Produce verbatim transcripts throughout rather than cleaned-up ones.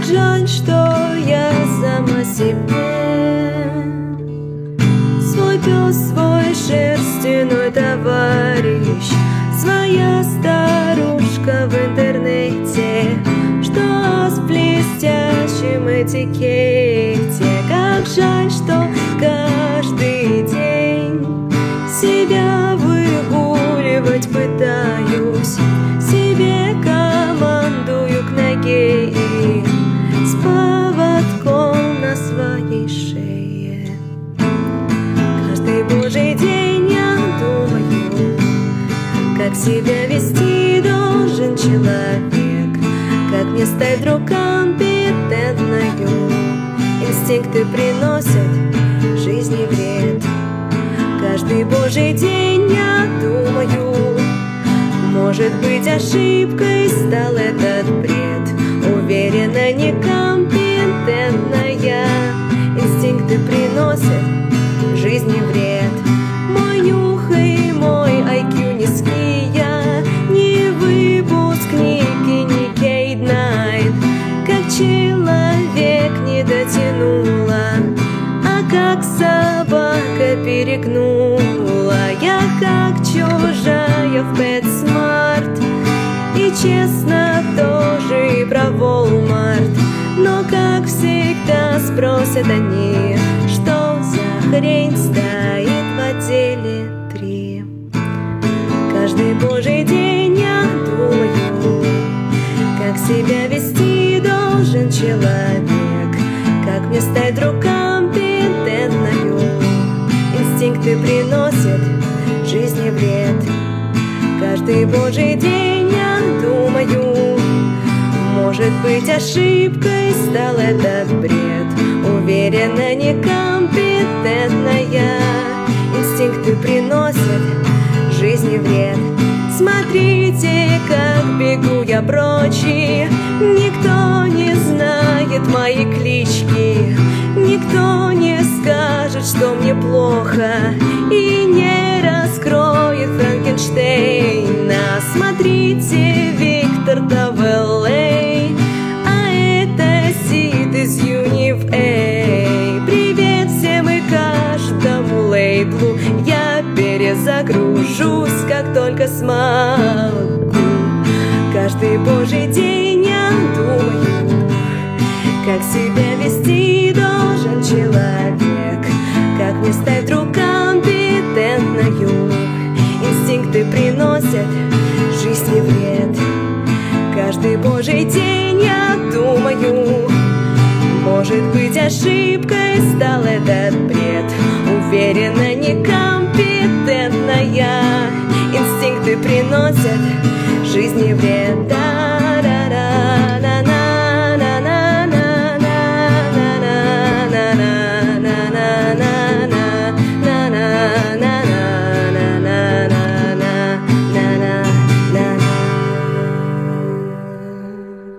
жаль, что я сама себе. Свой пес, свой шерстяной товарищ, своя старушка в интернете, что с блестящим этикете. Как жаль, что каждый день себя выгуливать пытаюсь, себе командую к ноге и с поводком на своей шее. Каждый божий день я думаю, как себя вести должен человек, как мне стать вдруг компетентною. Инстинкты приносят жизни вред. Каждый божий день я думаю, может быть, ошибкой стал этот бред. Уверена, некомпетентная. Инстинкты приносят жизни вред. Мой нюх и мой ай кью низкий, я не выпускник и не Кейт Найт. Как человек не дотянула, а как собака перегнула. Я как чужая в PetSmart, и честно тоже и про Walmart. Но как всегда спросят они, что за хрень стоит в отделе три. Каждый божий день я думаю, как себя вести должен человек, как мне стать вдруг компетентною. Инстинкты приносят жизни вред. Каждый божий день я думаю, может быть, ошибкой стал этот бред. Уверена, некомпетентная. Инстинкты приносят жизни вред. Смотрите, как бегу я прочь, и никто не знает мои клички. Никто не скажет, что мне плохо, и не раскроет Франкенштейна. Смотрите, Виктор Тавеллей, а это Сид из Юнив Эй. Привет всем и каждому лейблу, я перезагружусь, как только смогу. Каждый божий день я думаю, как себя вести должен человек, как мне стать вдруг компетентною. Инстинкты приносят жизни вред. Каждый божий день я думаю, может быть, ошибкой стал этот бред. Уверена, некомпетентная. Инстинкты приносят жизни вред.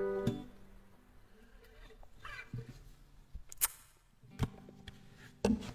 Thank you.